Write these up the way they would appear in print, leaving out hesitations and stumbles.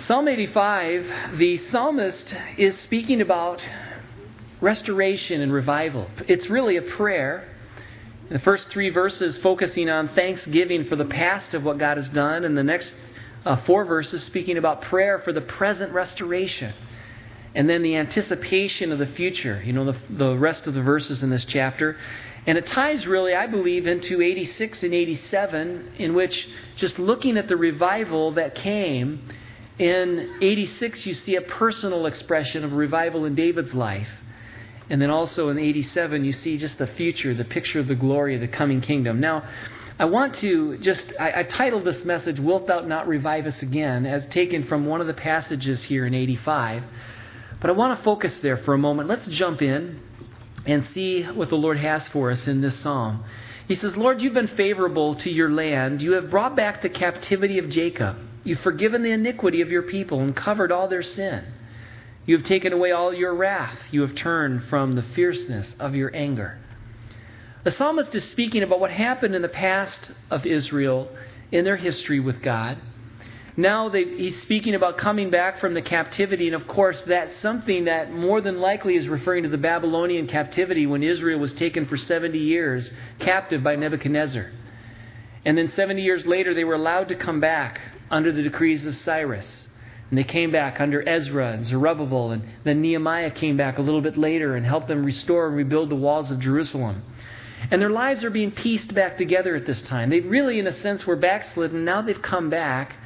Psalm 85, the psalmist is speaking about restoration and revival. It's really a prayer. The first 3 verses focusing on thanksgiving for the past of what God has done, and the next 4 verses speaking about prayer for the present restoration. And then the anticipation of the future, the rest of the verses in this chapter. And it ties really, I believe, into 86 and 87, in which just looking at the revival that came, in 86 you see a personal expression of revival in David's life. And then also in 87 you see just the future, the picture of the glory of the coming kingdom. Now, I want to I titled this message, Wilt Thou Not Revive Us Again, as taken from one of the passages here in 85. But I want to focus there for a moment. Let's jump in and see what the Lord has for us in this psalm. He says, Lord, you've been favorable to your land. You have brought back the captivity of Jacob. You've forgiven the iniquity of your people and covered all their sin. You have taken away all your wrath. You have turned from the fierceness of your anger. The psalmist is speaking about what happened in the past of Israel in their history with God. Now he's speaking about coming back from the captivity, and of course that's something that more than likely is referring to the Babylonian captivity when Israel was taken for 70 years captive by Nebuchadnezzar. And then 70 years later they were allowed to come back under the decrees of Cyrus. And they came back under Ezra and Zerubbabel, and then Nehemiah came back a little bit later and helped them restore and rebuild the walls of Jerusalem. And their lives are being pieced back together at this time. They really, in a sense, were backslidden. Now they've come back.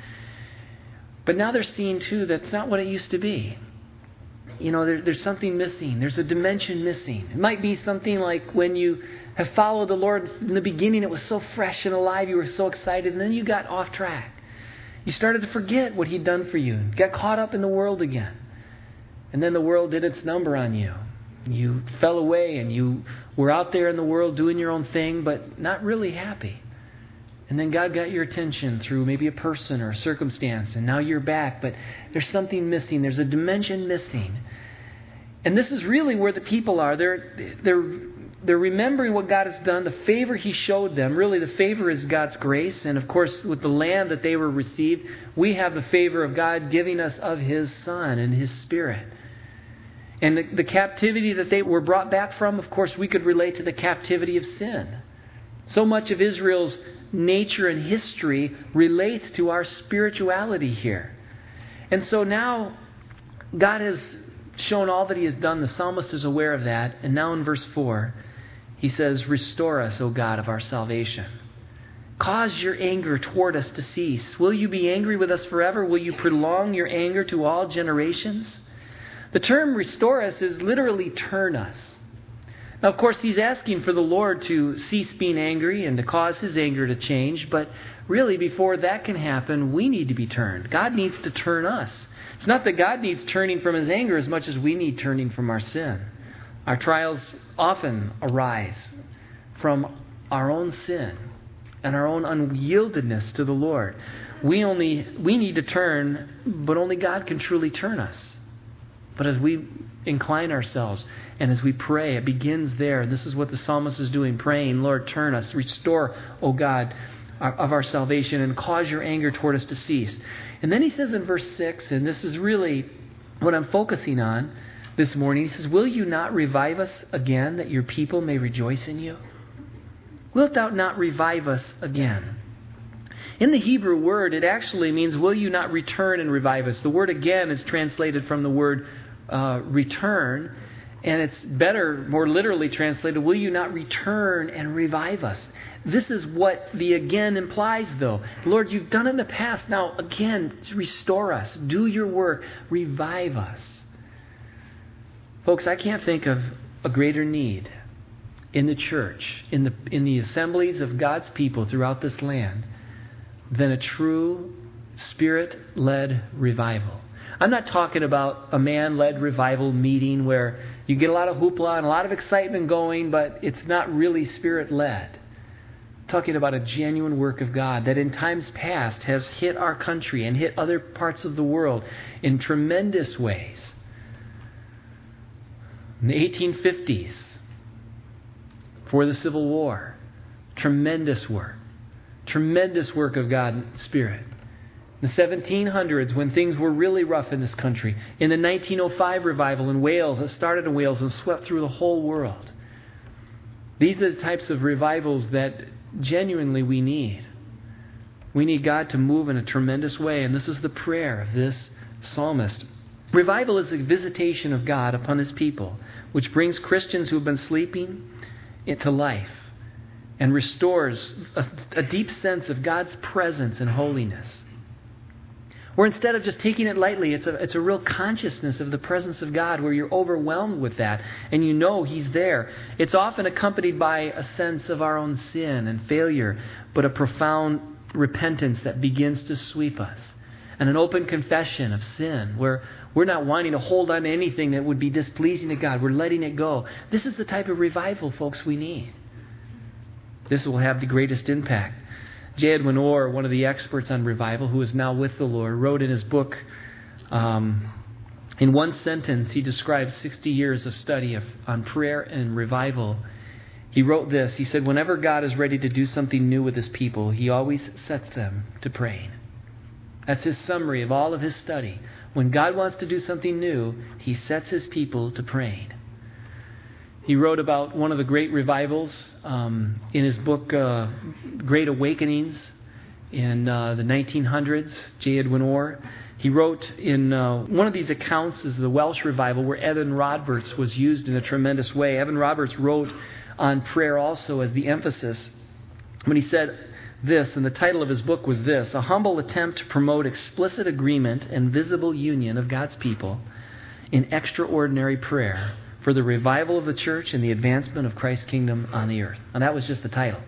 But now they're seeing, too, that's not what it used to be. There's something missing. There's a dimension missing. It might be something like when you have followed the Lord in the beginning, it was so fresh and alive, you were so excited, and then you got off track. You started to forget what He'd done for you, got caught up in the world again. And then the world did its number on you. You fell away and you were out there in the world doing your own thing, but not really happy. And then God got your attention through maybe a person or a circumstance, and now you're back, but there's something missing. There's a dimension missing. And this is really where the people are. They're remembering what God has done, the favor He showed them. Really, the favor is God's grace. And of course, with the land that they were received, we have the favor of God giving us of His Son and His Spirit. And the captivity that they were brought back from, of course, we could relate to the captivity of sin. So much of Israel's nature and history relates to our spirituality here. And so now God has shown all that He has done. The psalmist is aware of that. And now in verse 4, he says, Restore us, O God of our salvation. Cause your anger toward us to cease. Will you be angry with us forever? Will you prolong your anger to all generations? The term restore us is literally turn us. Now, of course, he's asking for the Lord to cease being angry and to cause His anger to change. But really, before that can happen, we need to be turned. God needs to turn us. It's not that God needs turning from His anger as much as we need turning from our sin. Our trials often arise from our own sin and our own unyieldedness to the Lord. We need to turn, but only God can truly turn us. But as we incline ourselves and as we pray, it begins there. This is what the psalmist is doing, praying, Lord, turn us, restore, O God, of our salvation, and cause your anger toward us to cease. And then he says in verse 6, and this is really what I'm focusing on this morning, he says, Will you not revive us again, that your people may rejoice in you? Wilt thou not revive us again? In the Hebrew word, it actually means, will you not return and revive us? The word again is translated from the word return, and it's better, more literally translated, will you not return and revive us? This is what the again implies, though. Lord, you've done it in the past. Now, again, restore us. Do your work. Revive us. Folks, I can't think of a greater need in the church, in the assemblies of God's people throughout this land, than a true Spirit-led revival. I'm not talking about a man-led revival meeting where you get a lot of hoopla and a lot of excitement going, but it's not really Spirit-led. I'm talking about a genuine work of God that in times past has hit our country and hit other parts of the world in tremendous ways. In the 1850s, for the Civil War, tremendous work of God and Spirit. In the 1700s, when things were really rough in this country. In the 1905 revival in Wales, it started in Wales and swept through the whole world. These are the types of revivals that genuinely we need. We need God to move in a tremendous way, and this is the prayer of this psalmist. Revival is a visitation of God upon His people, which brings Christians who have been sleeping into life and restores a deep sense of God's presence and holiness. Where instead of just taking it lightly, it's a real consciousness of the presence of God where you're overwhelmed with that and you know He's there. It's often accompanied by a sense of our own sin and failure, but a profound repentance that begins to sweep us. And an open confession of sin where we're not wanting to hold on to anything that would be displeasing to God. We're letting it go. This is the type of revival, folks, we need. This will have the greatest impact. J. Edwin Orr, one of the experts on revival, who is now with the Lord, wrote in his book, in one sentence, he describes 60 years of study on prayer and revival. He wrote this. He said, whenever God is ready to do something new with His people, He always sets them to praying. That's his summary of all of his study. When God wants to do something new, He sets His people to praying. He wrote about one of the great revivals in his book, Great Awakenings, in the 1900s, J. Edwin Orr. He wrote in one of these accounts is the Welsh revival where Evan Roberts was used in a tremendous way. Evan Roberts wrote on prayer also as the emphasis when he said this, and the title of his book was this: A Humble Attempt to Promote Explicit Agreement and Visible Union of God's People in Extraordinary Prayer for the Revival of the Church and the Advancement of Christ's Kingdom on the Earth. And that was just the title.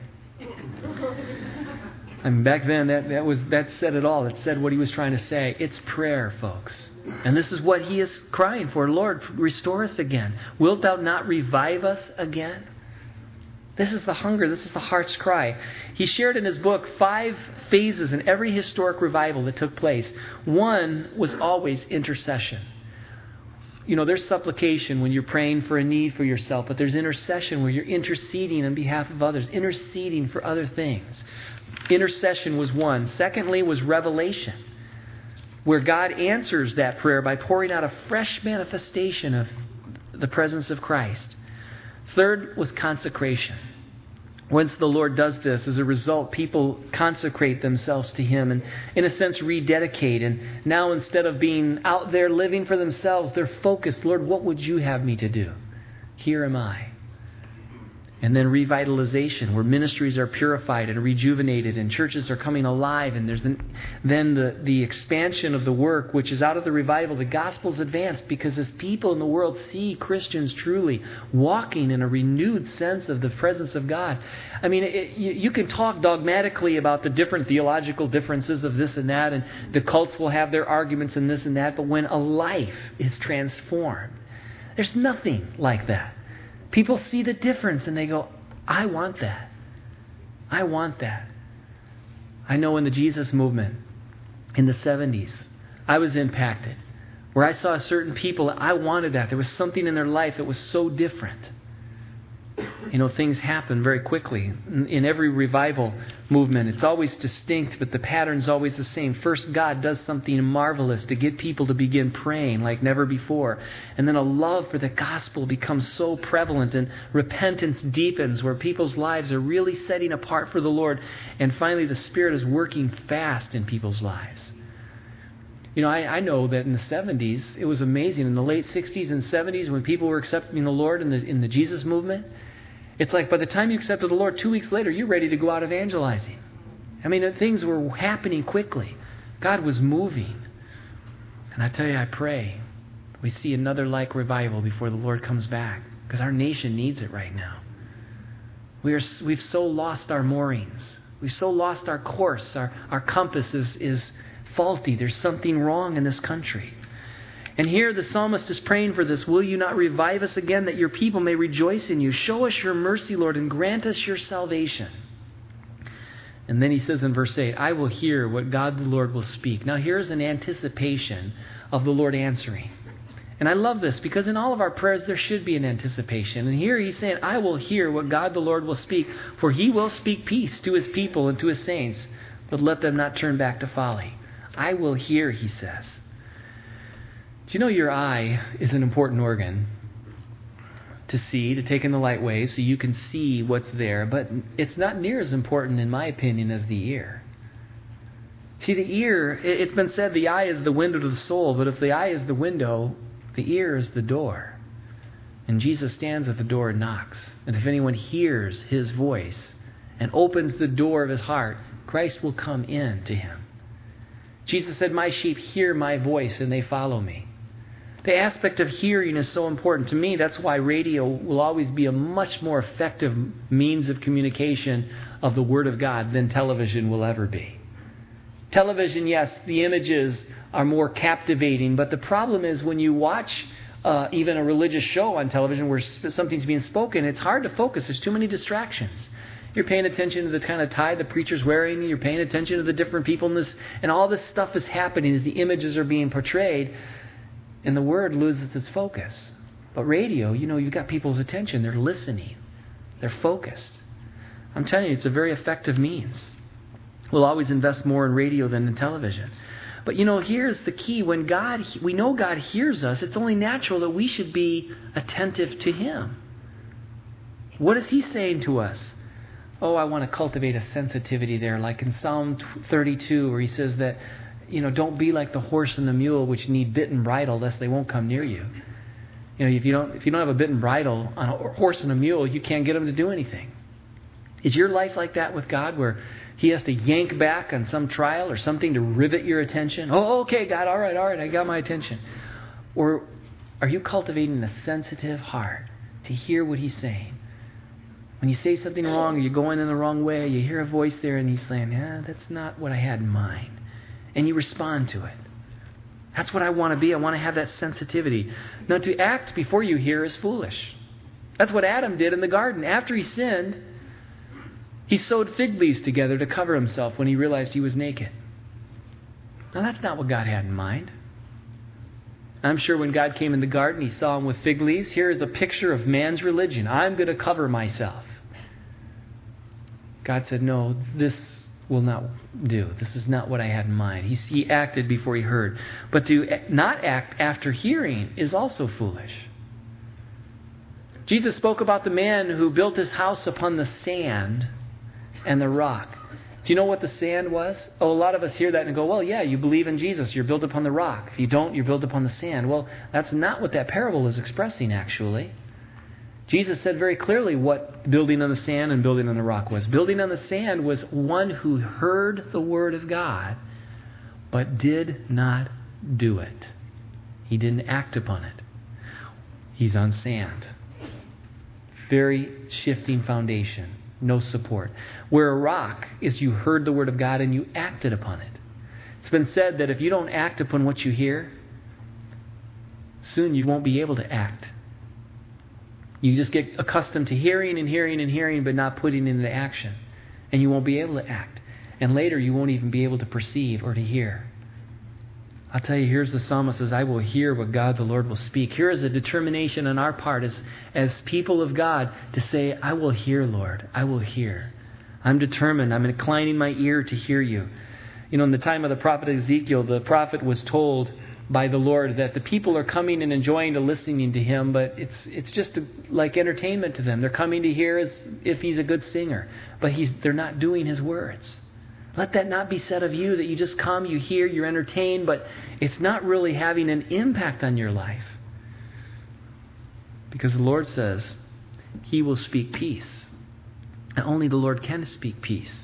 I mean, back then, that said it all. It said what he was trying to say. It's prayer, folks. And this is what he is crying for. Lord, restore us again. Wilt Thou not revive us again? This is the hunger. This is the heart's cry. He shared in his book 5 phases in every historic revival that took place. One was always intercession. You know, there's supplication when you're praying for a need for yourself, but there's intercession where you're interceding on behalf of others, interceding for other things. Intercession was one. Secondly was revelation, where God answers that prayer by pouring out a fresh manifestation of the presence of Christ. Third was consecration. Once the Lord does this, as a result, people consecrate themselves to Him and, in a sense, rededicate. And now, instead of being out there living for themselves, they're focused. Lord, what would You have me to do? Here am I. And then revitalization, where ministries are purified and rejuvenated and churches are coming alive. And there's then the expansion of the work, which is out of the revival. The gospel's advanced because as people in the world see Christians truly walking in a renewed sense of the presence of God. I mean, you can talk dogmatically about the different theological differences of this and that, and the cults will have their arguments in this and that, but when a life is transformed, there's nothing like that. People see the difference and they go, I want that. I want that. I know in the Jesus movement in the 70s, I was impacted. Where I saw certain people, I wanted that. There was something in their life that was so different. You know, things happen very quickly. In every revival movement, it's always distinct, but the pattern's always the same. First, God does something marvelous to get people to begin praying like never before. And then a love for the gospel becomes so prevalent and repentance deepens where people's lives are really setting apart for the Lord. And finally, the Spirit is working fast in people's lives. You know, I know that in the 70s, it was amazing. In the late 60s and 70s, when people were accepting the Lord in the Jesus movement, it's like by the time you accepted the Lord, 2 weeks later, you're ready to go out evangelizing. I mean, things were happening quickly. God was moving. And I tell you, I pray we see another like revival before the Lord comes back, because our nation needs it right now. We've so lost our moorings. We've so lost our course. Our compass is faulty. There's something wrong in this country. And here the psalmist is praying for this. Will You not revive us again, that Your people may rejoice in You? Show us Your mercy, Lord, and grant us Your salvation. And then he says in verse 8, I will hear what God the Lord will speak. Now here's an anticipation of the Lord answering. And I love this because in all of our prayers there should be an anticipation. And here he's saying, I will hear what God the Lord will speak, for He will speak peace to His people and to His saints, but let them not turn back to folly. I will hear, he says. Do you know your eye is an important organ to see, to take in the light waves so you can see what's there, but it's not near as important, in my opinion, as the ear. See, the ear, it's been said the eye is the window to the soul, but if the eye is the window, the ear is the door. And Jesus stands at the door and knocks. And if anyone hears his voice and opens the door of his heart, Christ will come in to him. Jesus said, my sheep hear my voice and they follow me. The aspect of hearing is so important. To me, that's why radio will always be a much more effective means of communication of the Word of God than television will ever be. Television, yes, the images are more captivating, but the problem is when you watch even a religious show on television where something's being spoken, it's hard to focus. There's too many distractions. You're paying attention to the kind of tie the preacher's wearing. You're paying attention to the different people in this, and all this stuff is happening as the images are being portrayed, and the word loses its focus. But radio, you've got people's attention. They're listening. They're focused. I'm telling you, it's a very effective means. We'll always invest more in radio than in television. But here's the key. When we know God hears us, it's only natural that we should be attentive to Him. What is He saying to us? Oh, I want to cultivate a sensitivity there, like in Psalm 32, where He says that, don't be like the horse and the mule, which need bit and bridle, lest they won't come near you. If you don't have a bit and bridle on a horse and a mule, you can't get them to do anything. Is your life like that with God, where He has to yank back on some trial or something to rivet your attention? Oh, okay, God, all right, I got my attention. Or are you cultivating a sensitive heart to hear what He's saying? When you say something wrong or you're going in the wrong way, you hear a voice there and He's saying, that's not what I had in mind. And you respond to it. That's what I want to be. I want to have that sensitivity. Now, to act before you hear is foolish. That's what Adam did in the garden. After he sinned, he sewed fig leaves together to cover himself when he realized he was naked. Now, that's not what God had in mind. I'm sure when God came in the garden, He saw him with fig leaves. Here is a picture of man's religion. I'm going to cover myself. God said, no, this will not do. This is not what I had in mind. He acted before he heard. But to not act after hearing is also foolish. Jesus spoke about the man who built his house upon the sand and the rock. Do you know what the sand was? Oh, a lot of us hear that and go, well, yeah, you believe in Jesus. You're built upon the rock. If you don't, you're built upon the sand. Well, that's not what that parable is expressing, actually. Jesus said very clearly what building on the sand and building on the rock was. Building on the sand was one who heard the Word of God, but did not do it. He didn't act upon it. He's on sand. Very shifting foundation. No support. Where a rock is you heard the Word of God and you acted upon it. It's been said that if you don't act upon what you hear, soon you won't be able to act. You just get accustomed to hearing and hearing and hearing, but not putting it into action. And you won't be able to act. And later you won't even be able to perceive or to hear. I'll tell you, here's the psalmist says, I will hear what God the Lord will speak. Here is a determination on our part as people of God to say, I will hear, Lord. I will hear. I'm determined. I'm inclining my ear to hear you. In the time of the prophet Ezekiel, the prophet was told by the Lord that the people are coming and enjoying to listening to him, but it's just like entertainment to them. They're coming to hear as if he's a good singer, but they're not doing his words. Let that not be said of you, that you just come, you hear, you're entertained, but it's not really having an impact on your life. Because the Lord says He will speak peace. And only the Lord can speak peace.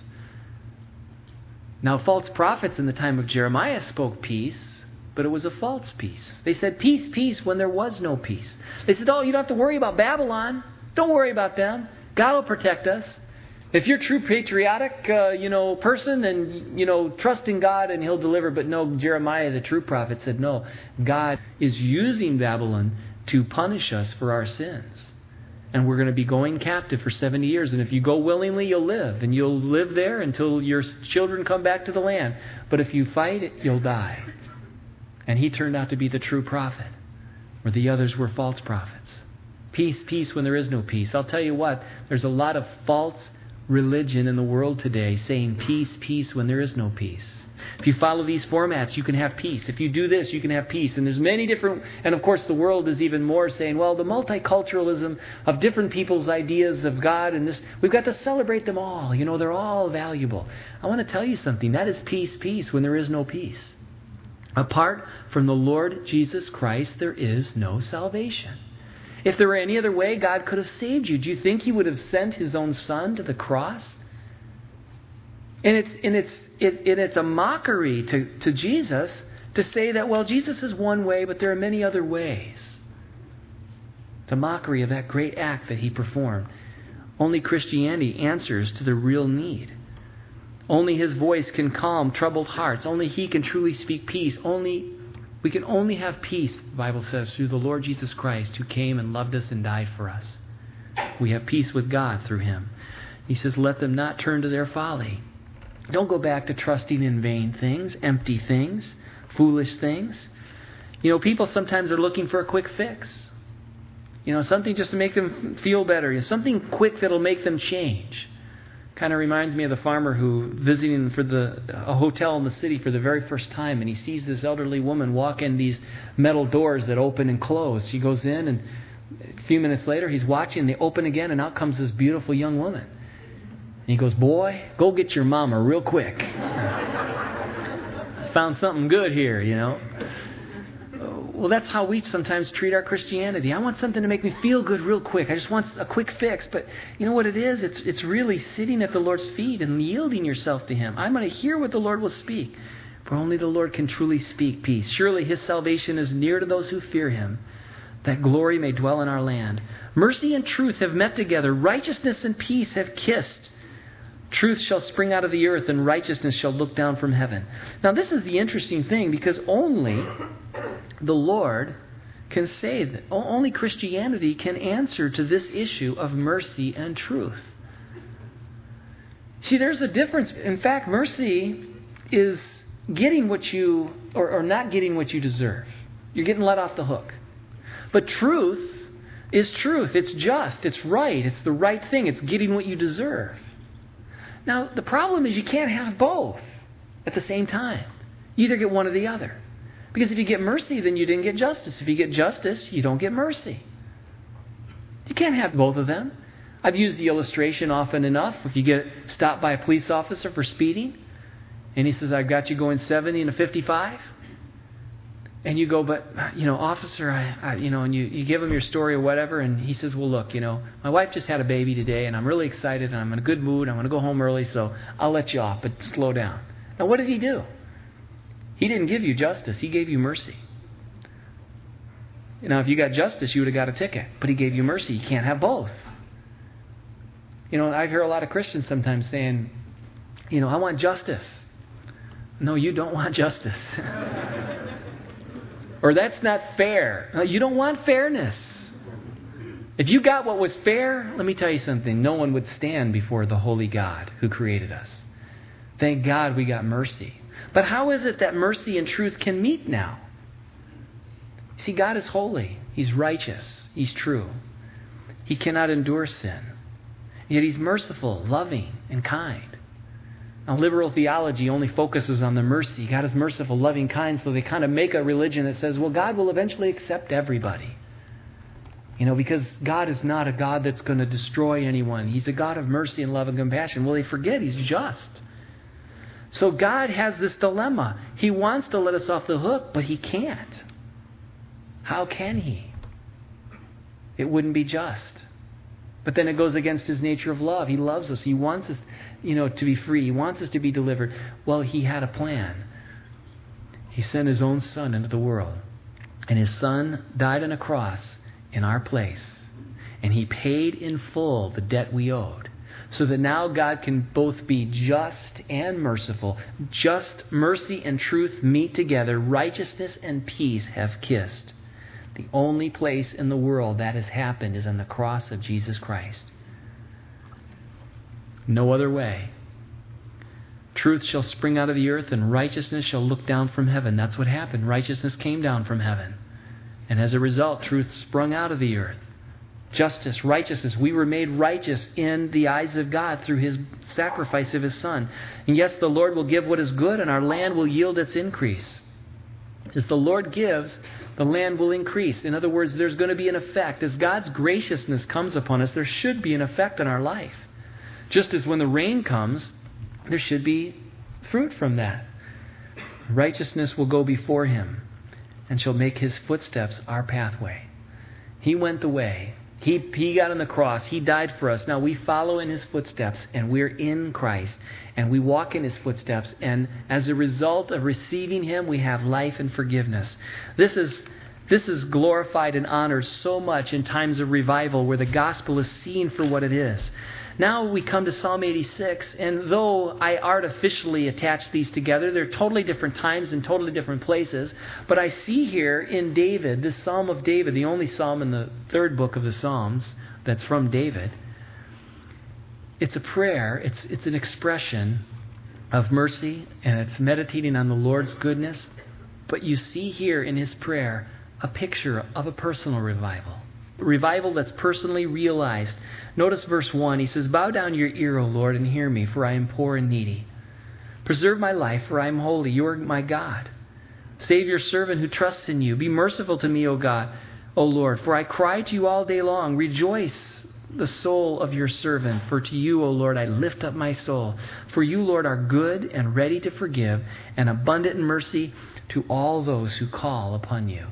Now, false prophets in the time of Jeremiah spoke peace, but it was a false peace. They said, peace, peace, when there was no peace. They said, oh, you don't have to worry about Babylon. Don't worry about them. God will protect us. If you're a true patriotic, person, and, trust in God and He'll deliver. But no, Jeremiah, the true prophet, said, no, God is using Babylon to punish us for our sins. And we're going to be going captive for 70 years. And if you go willingly, you'll live. And you'll live there until your children come back to the land. But if you fight it, you'll die. And he turned out to be the true prophet, where the others were false prophets. Peace, peace when there is no peace. I'll tell you what, there's a lot of false religion in the world today saying peace, peace when there is no peace. If you follow these formats, you can have peace. If you do this, you can have peace. And there's many different, and of course the world is even more saying, well, the multiculturalism of different people's ideas of God and this, we've got to celebrate them all. They're all valuable. I want to tell you something. That is peace when there is no peace. Apart from the Lord Jesus Christ, there is no salvation. If there were any other way God could have saved you, do you think He would have sent His own Son to the cross? And it's a mockery to Jesus to say that, well, Jesus is one way, but there are many other ways. It's a mockery of that great act that He performed. Only Christianity answers to the real need. Only His voice can calm troubled hearts. Only He can truly speak peace. We can only have peace, the Bible says, through the Lord Jesus Christ, who came and loved us and died for us. We have peace with God through Him. He says, let them not turn to their folly. Don't go back to trusting in vain things, empty things, foolish things. People sometimes are looking for a quick fix. Something just to make them feel better. Something quick that'll make them change. Kind of reminds me of the farmer who visiting for a hotel in the city for the very first time, and he sees this elderly woman walk in these metal doors that open and close. She goes in, and a few minutes later he's watching, they open again, and out comes this beautiful young woman. And he goes, boy, go get your mama real quick. Found something good here, Well, that's how we sometimes treat our Christianity. I want something to make me feel good real quick. I just want a quick fix. But you know what it is? It's really sitting at the Lord's feet and yielding yourself to Him. I'm going to hear what the Lord will speak. For only the Lord can truly speak peace. Surely His salvation is near to those who fear Him, that glory may dwell in our land. Mercy and truth have met together. Righteousness and peace have kissed. Truth shall spring out of the earth, and righteousness shall look down from heaven. Now, this is the interesting thing, because only the Lord can say that. Only Christianity can answer to this issue of mercy and truth. See, there's a difference. In fact, mercy is getting what you, or not getting what you deserve. You're getting let off the hook. But truth is truth. It's just. It's right. It's the right thing. It's getting what you deserve. Now, the problem is you can't have both at the same time. You either get one or the other. Because if you get mercy, then you didn't get justice. If you get justice, you don't get mercy. You can't have both of them. I've used the illustration often enough. If you get stopped by a police officer for speeding, and he says, I've got you going 70 and a 55. And you go, but, officer, and you give him your story or whatever, and he says, well, look, my wife just had a baby today, and I'm really excited, and I'm in a good mood, I'm going to go home early, so I'll let you off, but slow down. Now, what did he do? He didn't give you justice. He gave you mercy. Now, if you got justice, you would have got a ticket, but He gave you mercy. You can't have both. I hear a lot of Christians sometimes saying, I want justice. No, you don't want justice. Or that's not fair. No, you don't want fairness. If you got what was fair, let me tell you something. No one would stand before the holy God who created us. Thank God we got mercy. But how is it that mercy and truth can meet now? See, God is holy. He's righteous. He's true. He cannot endure sin. Yet He's merciful, loving, and kind. Now, liberal theology only focuses on the mercy. God is merciful, loving, kind, so they kind of make a religion that says, well, God will eventually accept everybody. Because God is not a God that's going to destroy anyone. He's a God of mercy and love and compassion. Well, they forget He's just. So God has this dilemma. He wants to let us off the hook, but He can't. How can He? It wouldn't be just. But then it goes against His nature of love. He loves us. He wants us, to be free. He wants us to be delivered. Well, He had a plan. He sent His own Son into the world. And His Son died on a cross in our place. And He paid in full the debt we owed. So that now God can both be just and merciful. Just mercy and truth meet together. Righteousness and peace have kissed. The only place in the world that has happened is on the cross of Jesus Christ. No other way. Truth shall spring out of the earth, and righteousness shall look down from heaven. That's what happened. Righteousness came down from heaven. And as a result, truth sprung out of the earth. justice, righteousness. We were made righteous in the eyes of God through His sacrifice of His Son. And yes, the Lord will give what is good, and our land will yield its increase. As the Lord gives, the land will increase. In other words, there's going to be an effect. As God's graciousness comes upon us, there should be an effect on our life. Just as when the rain comes, there should be fruit from that. Righteousness will go before Him and shall make His footsteps our pathway. He went the way. He got on the cross. He died for us. Now we follow in His footsteps, and we're in Christ, and we walk in His footsteps. And as a result of receiving Him, we have life and forgiveness. This is glorified and honored so much in times of revival where the gospel is seen for what it is. Now we come to Psalm 86, and though I artificially attach these together, they're totally different times and totally different places. But I see here in David, this Psalm of David, the only psalm in the third book of the Psalms that's from David. It's a prayer, it's an expression of mercy, and it's meditating on the Lord's goodness. But you see here in his prayer a picture of a personal revival. Revival that's personally realized. Notice verse 1. He says, "Bow down your ear, O Lord, and hear me, for I am poor and needy. Preserve my life, for I am holy. You are my God. Save your servant who trusts in you. Be merciful to me, O God, O Lord, for I cry to you all day long. Rejoice the soul of your servant, for to you, O Lord, I lift up my soul. For you, Lord, are good and ready to forgive, and abundant in mercy to all those who call upon you."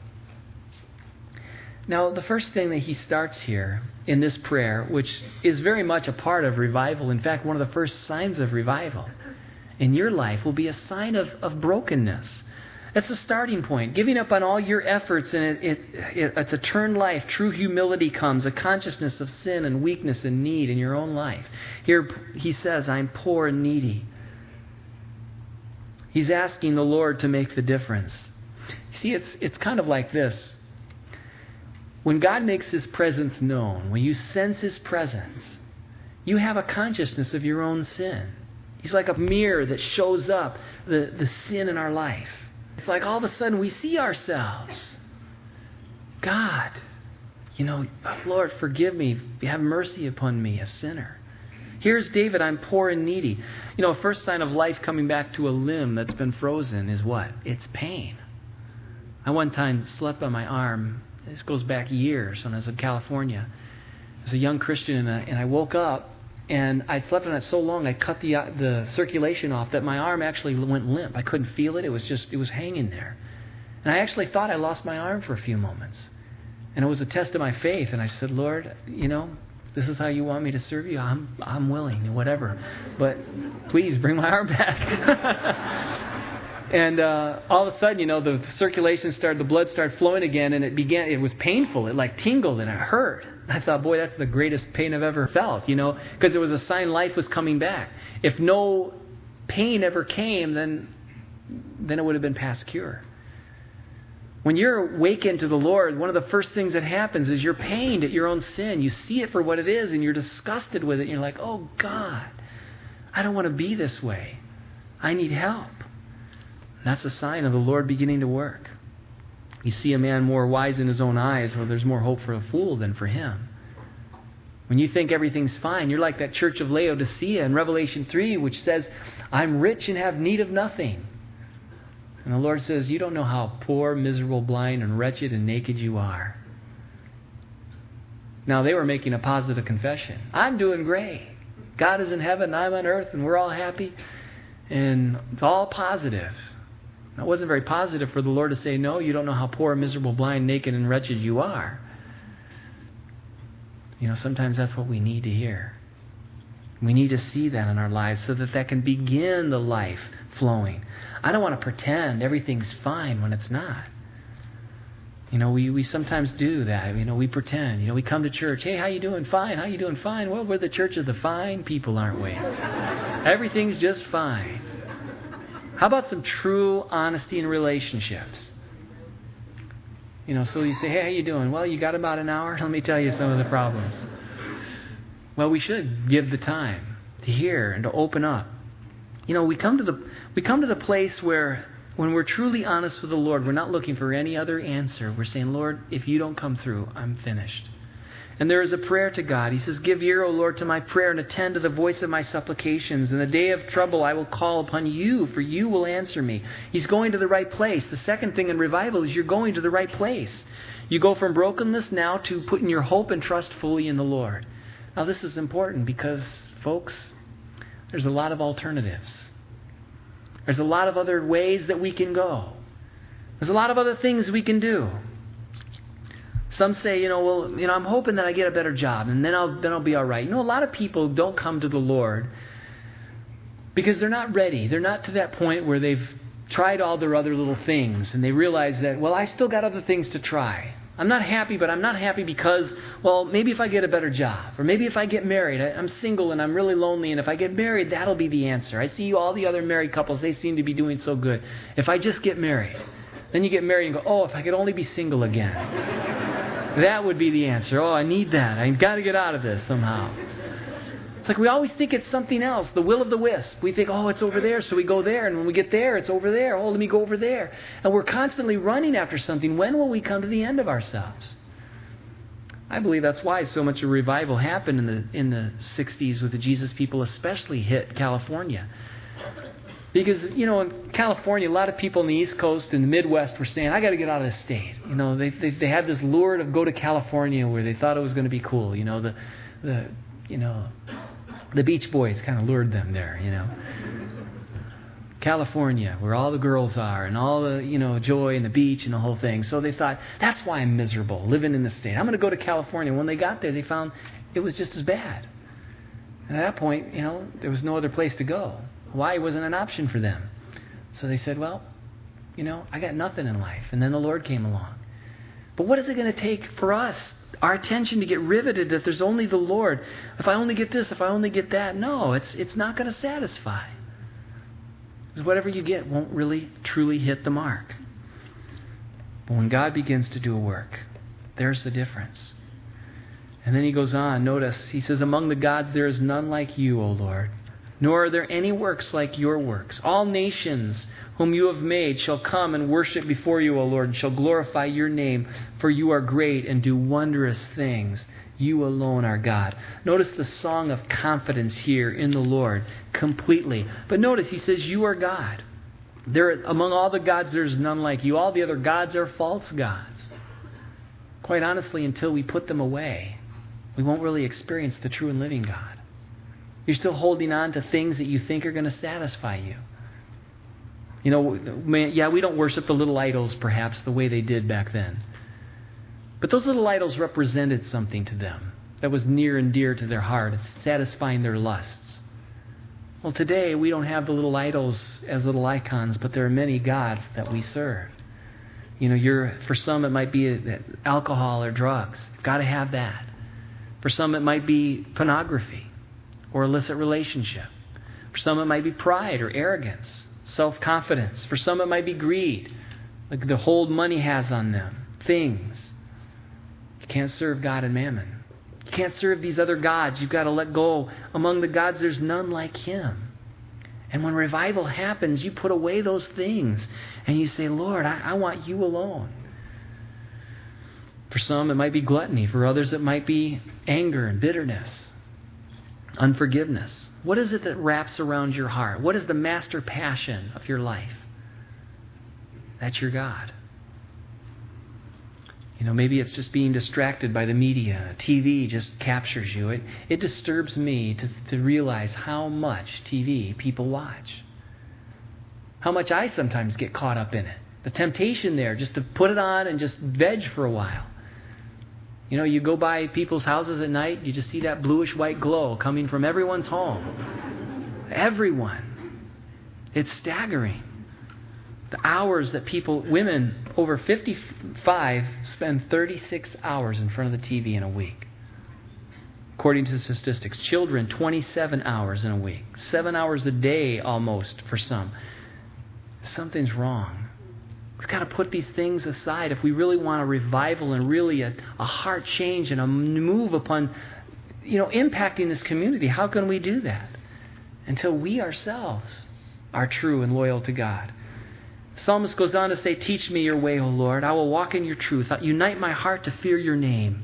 Now, the first thing that he starts here in this prayer, which is very much a part of revival, in fact, one of the first signs of revival in your life will be a sign of brokenness. That's the starting point. Giving up on all your efforts, and it's a turned life. True humility comes, a consciousness of sin and weakness and need in your own life. Here he says, "I'm poor and needy." He's asking the Lord to make the difference. See, it's kind of like this. When God makes His presence known, when you sense His presence, you have a consciousness of your own sin. He's like a mirror that shows up the sin in our life. It's like all of a sudden we see ourselves. God, Lord, forgive me. Have mercy upon me, a sinner. Here's David, "I'm poor and needy." First sign of life coming back to a limb that's been frozen is what? It's pain. I one time slept on my arm. This goes back years when I was in California as a young Christian, and I woke up and I'd slept on it so long I cut the circulation off that my arm actually went limp. I couldn't feel it. It was hanging there. And I actually thought I lost my arm for a few moments. And it was a test of my faith. And I said, "Lord, this is how you want me to serve you? I'm willing, whatever. But please bring my arm back." And all of a sudden, the circulation started, the blood started flowing again, and it was painful. It like tingled and it hurt. I thought, boy, that's the greatest pain I've ever felt, because it was a sign life was coming back. If no pain ever came, then it would have been past cure. When you're awakened to the Lord, one of the first things that happens is you're pained at your own sin. You see it for what it is, and you're disgusted with it. And you're like, "Oh, God, I don't want to be this way. I need help." That's a sign of the Lord beginning to work. You see a man more wise in his own eyes, well, there's more hope for a fool than for him. When you think everything's fine, you're like that church of Laodicea in Revelation 3, which says, "I'm rich and have need of nothing." And the Lord says, "You don't know how poor, miserable, blind, and wretched and naked you are." Now, they were making a positive confession. "I'm doing great. God is in heaven, I'm on earth, and we're all happy." And it's all positive. It wasn't very positive for the Lord to say, "No, you don't know how poor, miserable, blind, naked, and wretched you are." Sometimes that's what we need to hear. We need to see that in our lives so that can begin the life flowing. I don't want to pretend everything's fine when it's not. We sometimes do that. We pretend. We come to church. "Hey, how you doing? Fine. How you doing? Fine." Well, we're the church of the fine people, aren't we? Everything's just fine. How about some true honesty in relationships? So you say, "Hey, how you doing?" "Well, you got about an hour? Let me tell you some of the problems." Well, we should give the time to hear and to open up. We come to the place where when we're truly honest with the Lord, we're not looking for any other answer. We're saying, "Lord, if you don't come through, I'm finished." And there is a prayer to God. He says, give ear, O Lord, to my prayer and attend to the voice of my supplications. In the day of trouble I will call upon you, for you will answer me. He's going to the right place. The second thing in revival is you're going to the right place. You go from brokenness now to putting your hope and trust fully in the Lord. Now this is important because, folks, there's a lot of alternatives. There's a lot of other ways that we can go. There's a lot of other things we can do. Some say, I'm hoping that I get a better job and then I'll be all right. A lot of people don't come to the Lord because they're not ready. They're not to that point where they've tried all their other little things and they realize that, I still got other things to try. I'm not happy, but I'm not happy because, maybe if I get a better job or maybe if I get married. I'm single and I'm really lonely, and if I get married, that'll be the answer. I see all the other married couples, they seem to be doing so good. If I just get married. Then you get married and go, if I could only be single again. That would be the answer. I need that. I've got to get out of this somehow. It's like we always think it's something else, the will of the wisp. We think, it's over there, so we go there. And when we get there, it's over there. Let me go over there. And we're constantly running after something. When will we come to the end of ourselves? I believe that's why so much of revival happened in the 60s with the Jesus people, especially hit California. Because, in California, a lot of people in the East Coast and the Midwest were saying, I got to get out of this state. They had this lure to go to California where they thought it was going to be cool. The Beach Boys kind of lured them there, California, where all the girls are and all the, joy and the beach and the whole thing. So they thought, that's why I'm miserable living in this state. I'm going to go to California. When they got there, they found it was just as bad. And at that point, there was no other place to go. Hawaii wasn't an option for them. So they said, I got nothing in life. And then the Lord came along. But what is it going to take for us, our attention to get riveted that there's only the Lord? If I only get this, if I only get that. No, it's not going to satisfy. Because whatever you get won't really, truly hit the mark. But when God begins to do a work, there's the difference. And then he goes on. Notice, he says, among the gods there is none like you, O Lord. Nor are there any works like your works. All nations whom you have made shall come and worship before you, O Lord, and shall glorify your name, for you are great and do wondrous things. You alone are God. Notice the song of confidence here in the Lord completely. But notice he says, you are God. Among all the gods, there's none like you. All the other gods are false gods. Quite honestly, until we put them away, we won't really experience the true and living God. You're still holding on to things that you think are going to satisfy you. We don't worship the little idols perhaps the way they did back then. But those little idols represented something to them that was near and dear to their heart. It's satisfying their lusts. Well, today we don't have the little idols as little icons, but there are many gods that we serve. For some it might be alcohol or drugs. You've got to have that. For some it might be pornography or illicit relationship. For some it might be pride or arrogance, self-confidence. For some it might be greed, like the hold money has on them, things. You can't serve God and mammon. You can't serve these other gods. You've got to let go. Among the gods there's none like him. And when revival happens, you put away those things and you say, Lord, I want you alone. For some it might be gluttony. For others it might be anger and bitterness. Unforgiveness. What is it that wraps around your heart? What is the master passion of your life? That's your God. Maybe it's just being distracted by the media. TV just captures you. It disturbs me to realize how much TV people watch. How much I sometimes get caught up in it. The temptation there just to put it on and just veg for a while. You go by people's houses at night, you just see that bluish-white glow coming from everyone's home. Everyone. It's staggering. The hours that women over 55 spend 36 hours in front of the TV in a week. According to the statistics, children 27 hours in a week. 7 hours a day almost for some. Something's wrong. We've got to put these things aside if we really want a revival and really a heart change and a move upon, impacting this community. How can we do that? Until we ourselves are true and loyal to God. The psalmist goes on to say, teach me your way, O Lord. I will walk in your truth. Unite my heart to fear your name.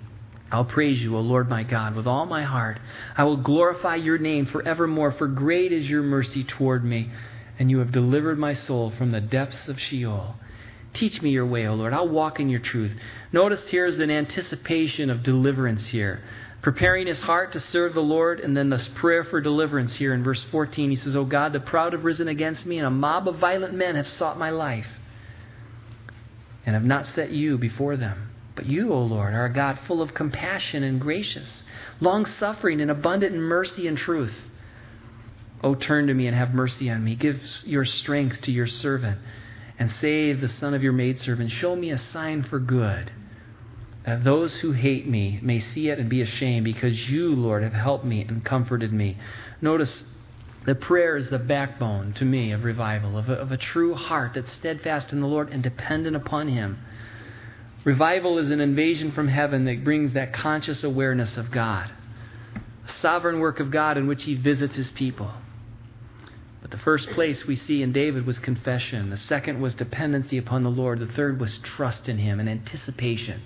I'll praise you, O Lord my God, with all my heart. I will glorify your name forevermore, for great is your mercy toward me, and you have delivered my soul from the depths of Sheol. Teach me your way, O Lord. I'll walk in your truth. Notice here is an anticipation of deliverance here. Preparing his heart to serve the Lord, and then this prayer for deliverance here in verse 14. He says, O God, the proud have risen against me, and a mob of violent men have sought my life, and have not set you before them. But you, O Lord, are a God full of compassion and gracious, long-suffering and abundant in mercy and truth. O turn to me and have mercy on me. Give your strength to your servant, and save the son of your maidservant. Show me a sign for good, that those who hate me may see it and be ashamed, because you, Lord, have helped me and comforted me. Notice the prayer is the backbone to me of revival, of a true heart that's steadfast in the Lord and dependent upon him. Revival is an invasion from heaven that brings that conscious awareness of God, a sovereign work of God in which he visits his people. But the first place we see in David was confession. The second was dependency upon the Lord. The third was trust in him and anticipation.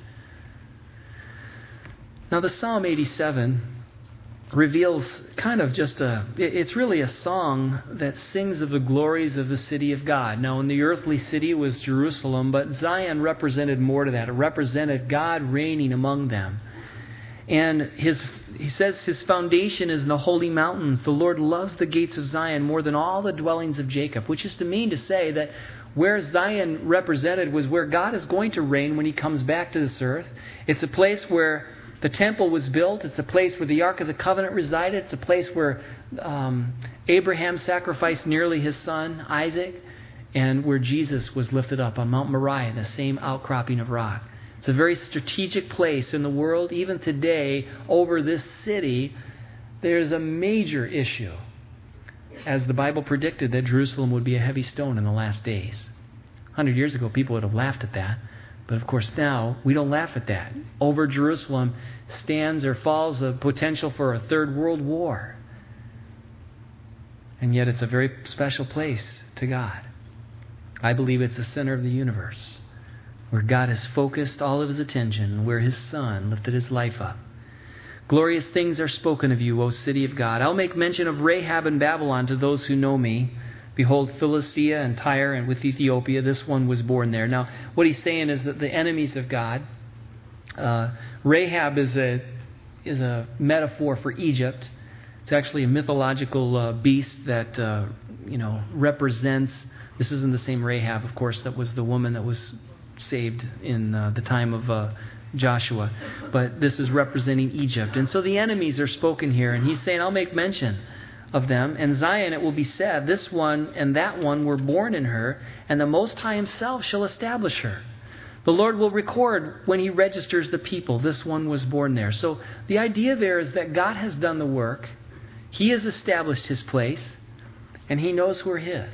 Now the Psalm 87 reveals kind of it's really a song that sings of the glories of the city of God. Now in the earthly city it was Jerusalem, but Zion represented more to that. It represented God reigning among them. And he says his foundation is in the holy mountains. The Lord loves the gates of Zion more than all the dwellings of Jacob, which is to mean to say that where Zion represented was where God is going to reign when he comes back to this earth. It's a place where the temple was built. It's a place where the Ark of the Covenant resided. It's a place where Abraham sacrificed nearly his son, Isaac, and where Jesus was lifted up on Mount Moriah, the same outcropping of rock. It's a very strategic place in the world. Even today, over this city, there's a major issue, as the Bible predicted that Jerusalem would be a heavy stone in the last days. 100 years ago, people would have laughed at that. But of course now, we don't laugh at that. Over Jerusalem stands or falls the potential for a third world war. And yet it's a very special place to God. I believe it's the center of the universe, where God has focused all of his attention, and where his Son lifted his life up. Glorious things are spoken of you, O city of God. I'll make mention of Rahab and Babylon to those who know me. Behold, Philistia and Tyre, and with Ethiopia, this one was born there. Now, what he's saying is that the enemies of God, Rahab is a metaphor for Egypt. It's actually a mythological beast that represents. This isn't the same Rahab, of course, that was the woman that was saved in the time of Joshua, but this is representing Egypt. And so the enemies are spoken here, and he's saying, I'll make mention of them. And Zion, it will be said, this one and that one were born in her, and the Most High himself shall establish her. The Lord will record when he registers the people, this one was born there. So the idea there is that God has done the work. He has established his place, and he knows we're his.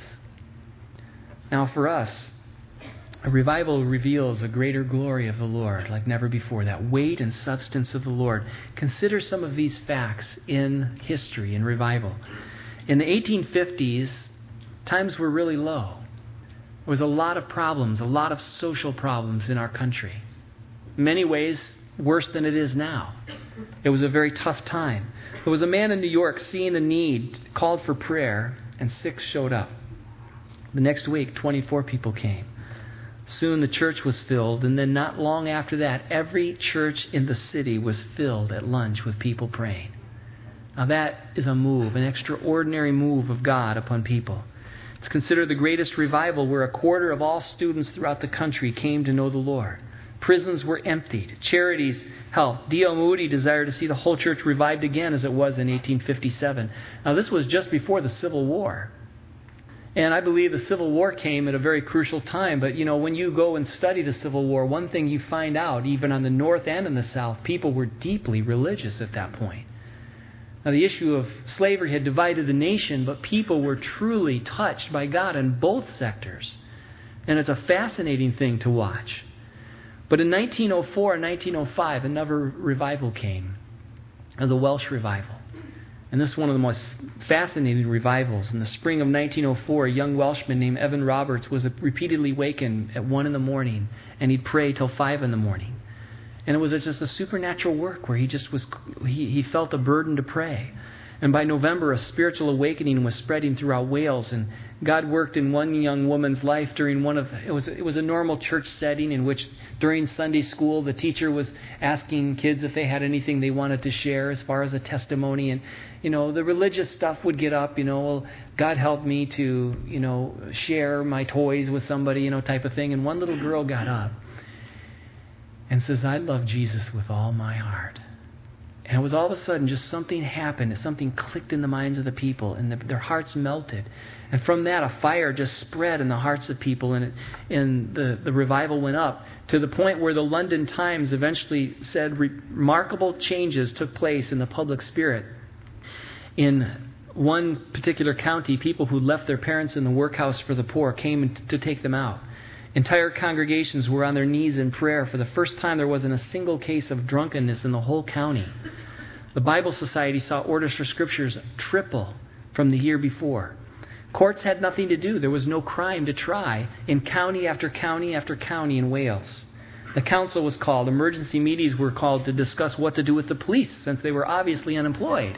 Now for us, a revival reveals a greater glory of the Lord like never before, that weight and substance of the Lord. Consider some of these facts in history, in revival. In the 1850s, times were really low. There was a lot of problems, a lot of social problems in our country. In many ways, worse than it is now. It was a very tough time. There was a man in New York seeing the need, called for prayer, and 6 showed up. The next week, 24 people came. Soon the church was filled, and then not long after that, every church in the city was filled at lunch with people praying. Now that is a move, an extraordinary move of God upon people. It's considered the greatest revival, where 1/4 of all students throughout the country came to know the Lord. Prisons were emptied. Charities helped. D.L. Moody desired to see the whole church revived again as it was in 1857. Now this was just before the Civil War. And I believe the Civil War came at a very crucial time. But, when you go and study the Civil War, one thing you find out, even on the North and in the South, people were deeply religious at that point. Now, the issue of slavery had divided the nation, but people were truly touched by God in both sectors. And it's a fascinating thing to watch. But in 1904 and 1905, another revival came, the Welsh revival. And this is one of the most fascinating revivals. In the spring of 1904, a young Welshman named Evan Roberts was repeatedly wakened at 1 a.m, and he'd pray till 5 a.m. And it was just a supernatural work where he felt a burden to pray. And by November, a spiritual awakening was spreading throughout Wales, and God worked in one young woman's life during it was a normal church setting in which during Sunday school the teacher was asking kids if they had anything they wanted to share as far as a testimony. And, the religious stuff would get up, well, God helped me to, share my toys with somebody, type of thing. And one little girl got up and says, I love Jesus with all my heart. And it was all of a sudden just something happened. Something clicked in the minds of the people, and their hearts melted. And from that, a fire just spread in the hearts of people, and the revival went up to the point where the London Times eventually said remarkable changes took place in the public spirit. In one particular county, people who left their parents in the workhouse for the poor came to take them out. Entire congregations were on their knees in prayer. For the first time, there wasn't a single case of drunkenness in the whole county. The Bible Society saw orders for scriptures triple from the year before. Courts had nothing to do. There was no crime to try in county after county after county in Wales. The council was called. Emergency meetings were called to discuss what to do with the police, since they were obviously unemployed.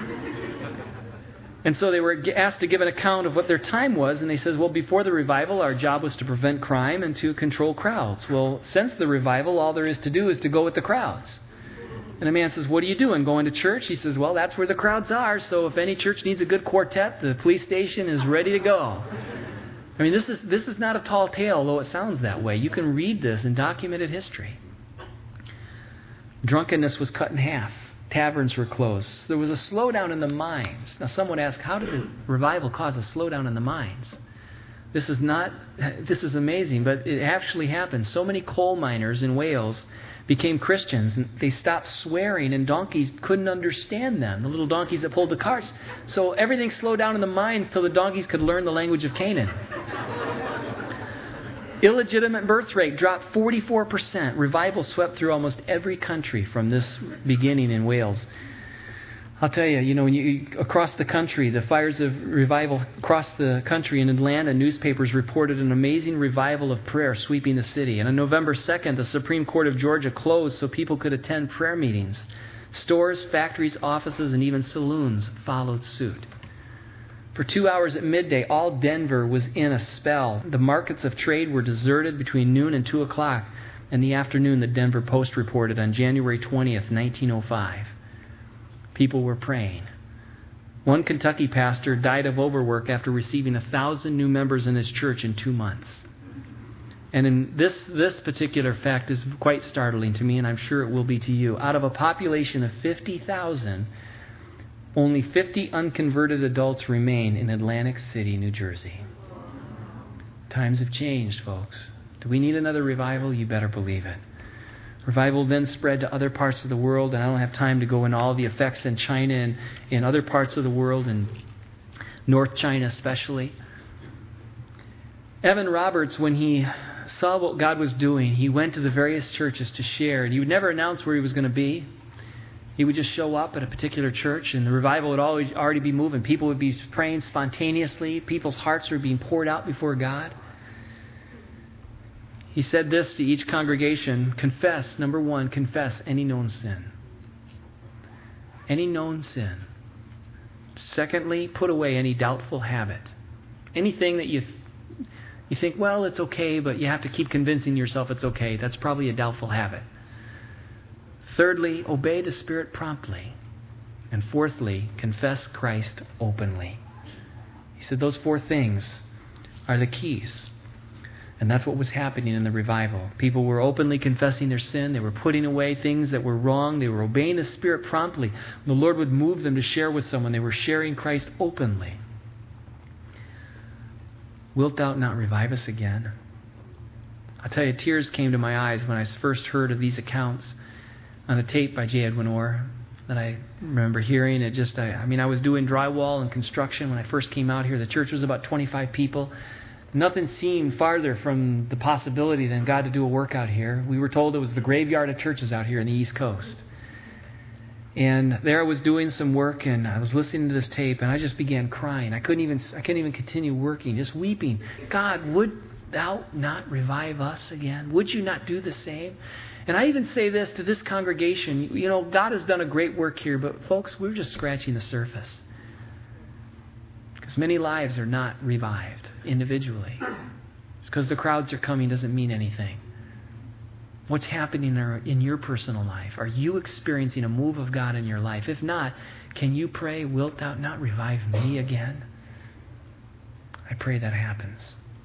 And so they were asked to give an account of what their time was, and they said, well, before the revival, our job was to prevent crime and to control crowds. Well, since the revival, all there is to do is to go with the crowds. And the man says, what are you doing, going to church? He says, well, that's where the crowds are, so if any church needs a good quartet, the police station is ready to go. I mean, this is not a tall tale, though it sounds that way. You can read this in documented history. Drunkenness was cut in half. Taverns were closed. There was a slowdown in the mines. Now, some would ask, how did the revival cause a slowdown in the mines? This is amazing, but it actually happened. So many coal miners in Wales became Christians, and they stopped swearing, and donkeys couldn't understand them, the little donkeys that pulled the carts. So everything slowed down in the mines till the donkeys could learn the language of Canaan. Illegitimate birth rate dropped 44%. Revival swept through almost every country from this beginning in Wales. I'll tell you, across the country, the fires of revival across the country. In Atlanta, newspapers reported an amazing revival of prayer sweeping the city. And on November 2nd, the Supreme Court of Georgia closed so people could attend prayer meetings. Stores, factories, offices, and even saloons followed suit. For 2 hours at midday, all Denver was in a spell. The markets of trade were deserted between noon and 2 o'clock in the afternoon, the Denver Post reported on January 20th, 1905. People were praying. One Kentucky pastor died of overwork after receiving 1,000 new members in his church in 2 months. And in this particular fact is quite startling to me, and I'm sure it will be to you. Out of a population of 50,000, only 50 unconverted adults remain in Atlantic City, New Jersey. Times have changed, folks. Do we need another revival? You better believe it. Revival then spread to other parts of the world, and I don't have time to go into all the effects in China and in other parts of the world, and North China especially. Evan Roberts, when he saw what God was doing, he went to the various churches to share, and he would never announce where he was going to be. He would just show up at a particular church, and the revival would already be moving. People would be praying spontaneously. People's hearts were being poured out before God. He said this to each congregation: confess, number one, confess any known sin. Any known sin. Secondly, put away any doubtful habit. Anything that you think, well, it's okay, but you have to keep convincing yourself it's okay. That's probably a doubtful habit. Thirdly, obey the Spirit promptly. And fourthly, confess Christ openly. He said those 4 things are the keys. And that's what was happening in the revival. People were openly confessing their sin. They were putting away things that were wrong. They were obeying the Spirit promptly. The Lord would move them to share with someone. They were sharing Christ openly. Wilt thou not revive us again? I'll tell you, tears came to my eyes when I first heard of these accounts on a tape by J. Edwin Orr that I remember hearing. I was doing drywall and construction when I first came out here. The church was about 25 people. Nothing seemed farther from the possibility than God to do a work out here. We were told it was the graveyard of churches out here in the East Coast. And there I was doing some work, and I was listening to this tape, and I just began crying. I couldn't even continue working, just weeping. God, would thou not revive us again? Would you not do the same? And I even say this to this congregation. God has done a great work here, but folks, we're just scratching the surface. Because many lives are not revived individually. Because the crowds are coming doesn't mean anything. What's happening in your personal life? Are you experiencing a move of God in your life? If not, can you pray, wilt thou not revive me again? I pray that happens.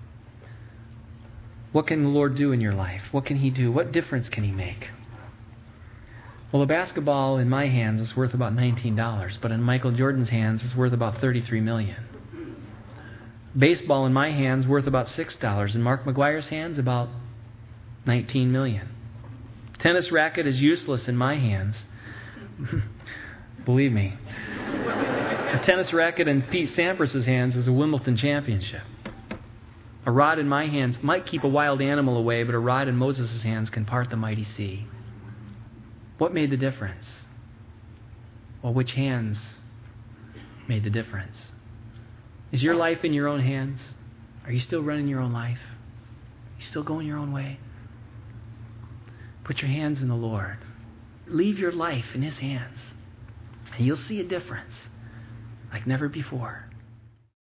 What can the Lord do in your life? What can He do? What difference can He make? Well, a basketball in my hands is worth about $19, but in Michael Jordan's hands it's worth about $33 million. Baseball in my hands worth about $6. In Mark McGuire's hands, about $19 million. Tennis racket is useless in my hands. Believe me. A tennis racket in Pete Sampras's hands is a Wimbledon championship. A rod in my hands might keep a wild animal away, but a rod in Moses' hands can part the mighty sea. What made the difference? Well, which hands made the difference? Is your life in your own hands? Are you still running your own life? Are you still going your own way? Put your hands in the Lord. Leave your life in His hands. And you'll see a difference like never before.